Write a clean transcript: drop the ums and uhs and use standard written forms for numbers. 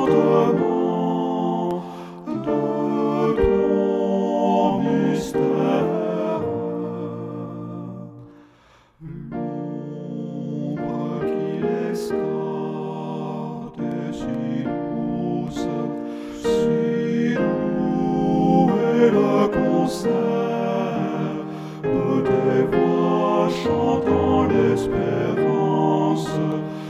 l'enchantement de ton mystère. L'ombre qui l'escorte est si douce, si doux est le concert de tes voix chantant l'espérance.